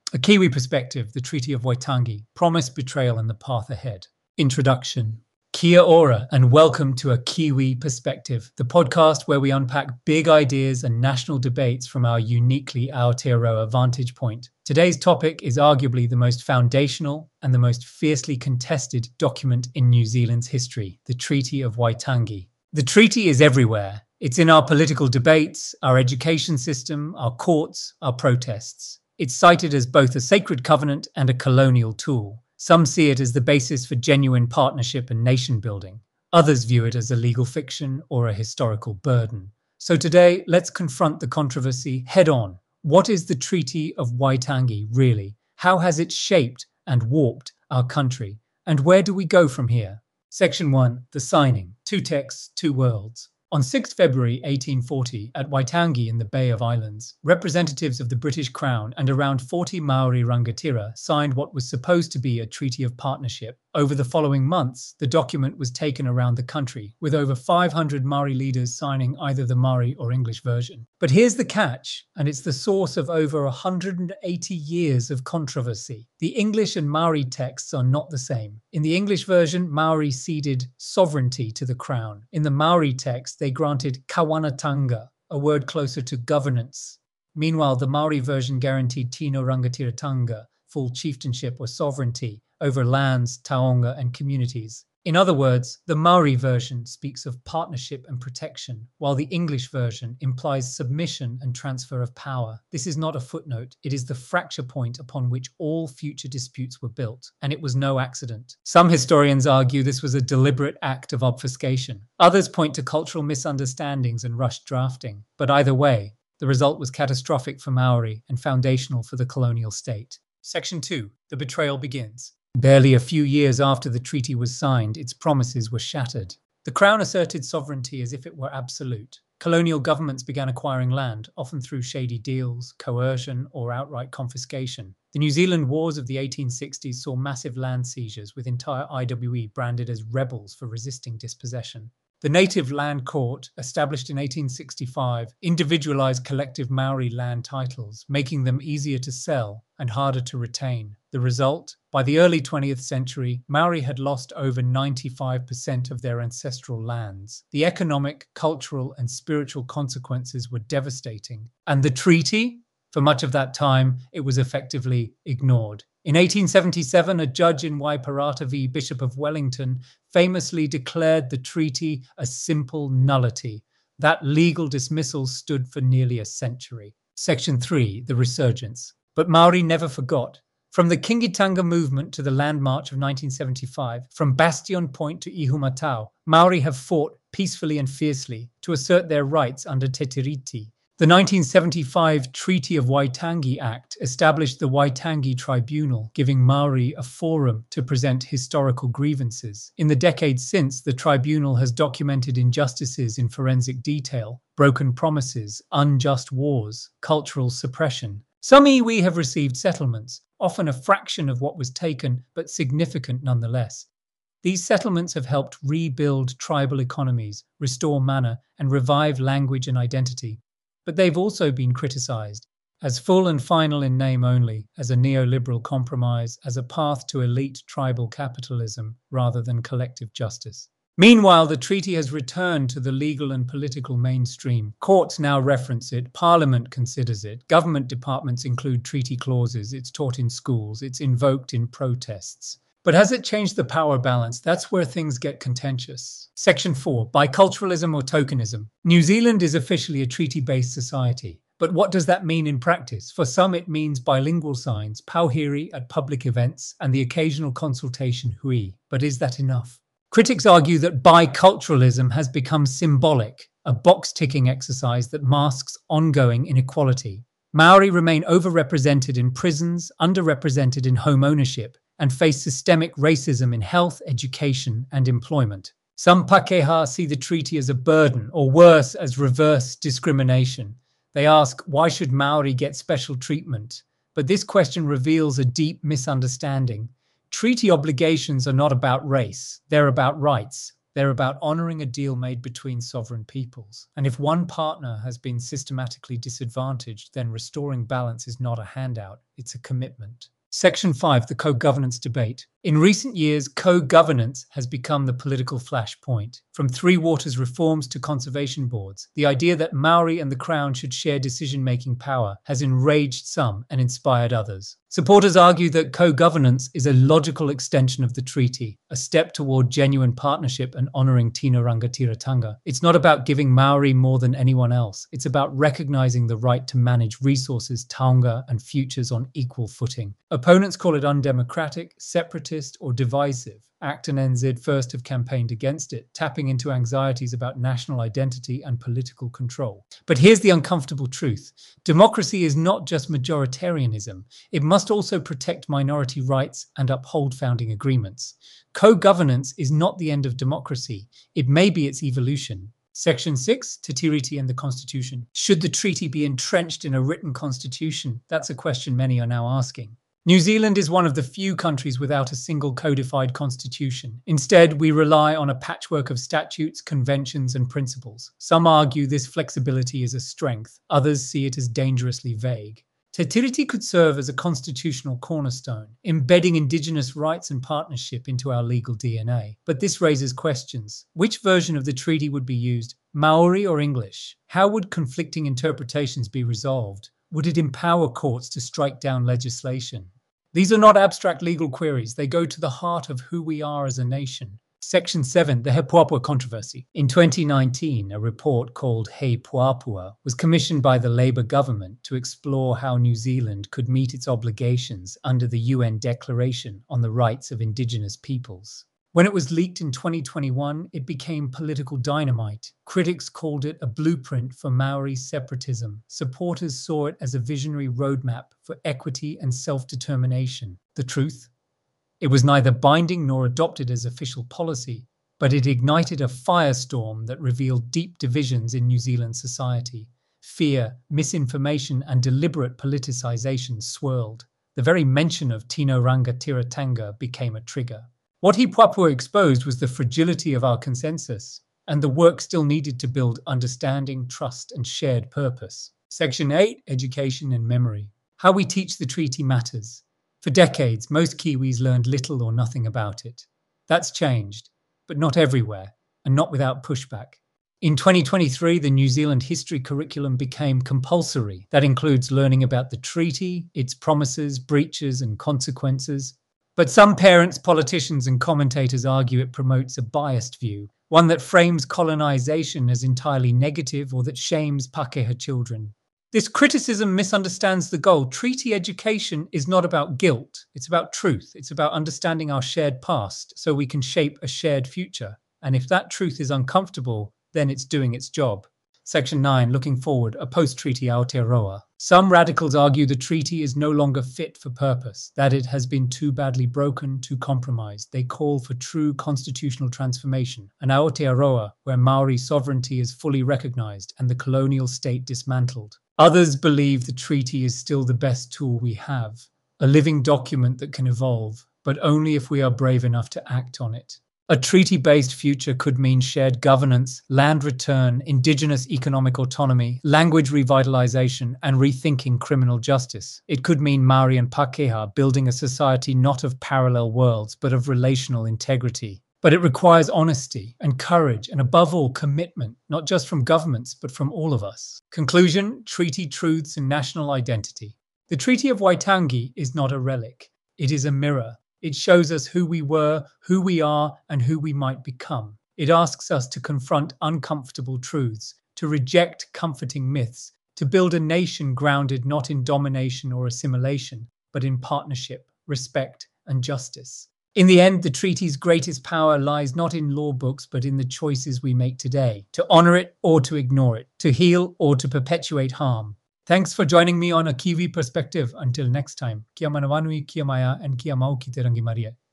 A Kiwi Perspective, the Treaty of Waitangi, Promise, Betrayal and the Path Ahead. Introduction. Kia ora and welcome to A Kiwi Perspective, the podcast where we unpack big ideas and national debates from our uniquely Aotearoa vantage point. Today's topic is arguably the most foundational and the most fiercely contested document in New Zealand's history, the Treaty of Waitangi. The treaty is everywhere. It's in our political debates, our education system, our courts, our protests. It's cited as both a sacred covenant and a colonial tool. Some see it as the basis for genuine partnership and nation building. Others view it as a legal fiction or a historical burden. So today, let's confront the controversy head on. What is the Treaty of Waitangi really? How has it shaped and warped our country? And where do we go from here? Section 1. The signing. Two texts, two worlds. On 6 February 1840, at Waitangi in the Bay of Islands, representatives of the British Crown and around 40 Maori rangatira signed what was supposed to be a treaty of partnership. Over the following months, the document was taken around the country, with over 500 Maori leaders signing either the Maori or English version. But here's the catch, and it's the source of over 180 years of controversy. The English and Maori texts are not the same. In the English version, Maori ceded sovereignty to the Crown. In the Maori text, they granted kawanatanga, a word closer to governance. Meanwhile, the Maori version guaranteed Tino Rangatiratanga, full chieftainship or sovereignty over lands, taonga, and communities. In other words, the Maori version speaks of partnership and protection, while the English version implies submission and transfer of power. This is not a footnote, it is the fracture point upon which all future disputes were built, and it was no accident. Some historians argue this was a deliberate act of obfuscation. Others point to cultural misunderstandings and rushed drafting. But either way, the result was catastrophic for Maori and foundational for the colonial state. Section 2. The betrayal begins. Barely a few years after the treaty was signed, its promises were shattered. The Crown asserted sovereignty as if it were absolute. Colonial governments began acquiring land, often through shady deals, coercion, or outright confiscation. The New Zealand wars of the 1860s saw massive land seizures, with entire IWE branded as rebels for resisting dispossession. The Native Land Court, established in 1865, individualized collective Maori land titles, making them easier to sell and harder to retain. The result? By the early 20th century, Maori had lost over 95% of their ancestral lands. The economic, cultural, and spiritual consequences were devastating. And the treaty? For much of that time, it was effectively ignored. In 1877, a judge in Waiparata v. Bishop of Wellington famously declared the treaty a simple nullity. That legal dismissal stood for nearly a century. Section 3. The Resurgence. But Maori never forgot. From the Kingitanga movement to the Land March of 1975, from Bastion Point to Ihumatao, Maori have fought peacefully and fiercely to assert their rights under Te Tiriti. The 1975 Treaty of Waitangi Act established the Waitangi Tribunal, giving Maori a forum to present historical grievances. In the decades since, the tribunal has documented injustices in forensic detail, broken promises, unjust wars, cultural suppression. Some iwi have received settlements, often a fraction of what was taken, but significant nonetheless. These settlements have helped rebuild tribal economies, restore manor, and revive language and identity. But they've also been criticised as full and final in name only, as a neoliberal compromise, as a path to elite tribal capitalism rather than collective justice. Meanwhile, the treaty has returned to the legal and political mainstream. Courts now reference it, Parliament considers it, government departments include treaty clauses, it's taught in schools, it's invoked in protests. But has it changed the power balance? That's where things get contentious. Section 4. Biculturalism or tokenism. New Zealand is officially a treaty-based society. But what does that mean in practice? For some, it means bilingual signs, pauhiri at public events, and the occasional consultation hui. But is that enough? Critics argue that biculturalism has become symbolic, a box-ticking exercise that masks ongoing inequality. Maori remain overrepresented in prisons, underrepresented in home ownership, and face systemic racism in health, education, and employment. Some Pākehā see the treaty as a burden, or worse, as reverse discrimination. They ask, why should Maori get special treatment? But this question reveals a deep misunderstanding. Treaty obligations are not about race, they're about rights. They're about honoring a deal made between sovereign peoples. And if one partner has been systematically disadvantaged, then restoring balance is not a handout, it's a commitment. Section 5, the co-governance debate. In recent years, co-governance has become the political flashpoint. From Three Waters reforms to conservation boards, the idea that Maori and the Crown should share decision-making power has enraged some and inspired others. Supporters argue that co-governance is a logical extension of the treaty, a step toward genuine partnership and honouring Tino Rangatiratanga. It's not about giving Maori more than anyone else. It's about recognising the right to manage resources, taonga and futures on equal footing. Opponents call it undemocratic, separatist or divisive. ACT and NZ first have campaigned against it, tapping into anxieties about national identity and political control. But here's the uncomfortable truth. Democracy is not just majoritarianism. It must also protect minority rights and uphold founding agreements. Co-governance is not the end of democracy. It may be its evolution. Section 6, Te Tiriti and the Constitution. Should the treaty be entrenched in a written constitution? That's a question many are now asking. New Zealand is one of the few countries without a single codified constitution. Instead, we rely on a patchwork of statutes, conventions, and principles. Some argue this flexibility is a strength. Others see it as dangerously vague. Te Tiriti could serve as a constitutional cornerstone, embedding Indigenous rights and partnership into our legal DNA. But this raises questions. Which version of the treaty would be used, Maori or English? How would conflicting interpretations be resolved? Would it empower courts to strike down legislation? These are not abstract legal queries. They go to the heart of who we are as a nation. Section 7, the He Puapua controversy. In 2019, a report called He Puapua was commissioned by the Labour government to explore how New Zealand could meet its obligations under the UN Declaration on the Rights of Indigenous Peoples. When it was leaked in 2021, it became political dynamite. Critics called it a blueprint for Maori separatism. Supporters saw it as a visionary roadmap for equity and self-determination. The truth? It was neither binding nor adopted as official policy, but it ignited a firestorm that revealed deep divisions in New Zealand society. Fear, misinformation, and deliberate politicization swirled. The very mention of Tino Rangatiratanga became a trigger. What He Puapua exposed was the fragility of our consensus and the work still needed to build understanding, trust, and shared purpose. Section 8, Education and Memory. How we teach the treaty matters. For decades, most Kiwis learned little or nothing about it. That's changed, but not everywhere, and not without pushback. In 2023, the New Zealand history curriculum became compulsory. That includes learning about the treaty, its promises, breaches, and consequences. But some parents, politicians, and commentators argue it promotes a biased view, one that frames colonisation as entirely negative or that shames Pākehā children. This criticism misunderstands the goal. Treaty education is not about guilt. It's about truth. It's about understanding our shared past so we can shape a shared future. And if that truth is uncomfortable, then it's doing its job. Section 9, looking forward, a post-treaty Aotearoa. Some radicals argue the treaty is no longer fit for purpose, that it has been too badly broken, too compromised. They call for true constitutional transformation, an Aotearoa where Maori sovereignty is fully recognised and the colonial state dismantled. Others believe the treaty is still the best tool we have, a living document that can evolve, but only if we are brave enough to act on it. A treaty-based future could mean shared governance, land return, Indigenous economic autonomy, language revitalisation, and rethinking criminal justice. It could mean Maori and Pākehā building a society not of parallel worlds, but of relational integrity. But it requires honesty and courage and above all commitment, not just from governments, but from all of us. Conclusion, treaty truths and national identity. The Treaty of Waitangi is not a relic. It is a mirror. It shows us who we were, who we are, and who we might become. It asks us to confront uncomfortable truths, to reject comforting myths, to build a nation grounded not in domination or assimilation, but in partnership, respect, and justice. In the end, the treaty's greatest power lies not in law books, but in the choices we make today, to honour it or to ignore it, to heal or to perpetuate harm. Thanks for joining me on A Kiwi Perspective. Until next time, kia manawanui, kia maya, and kia mau ki te rangi maria.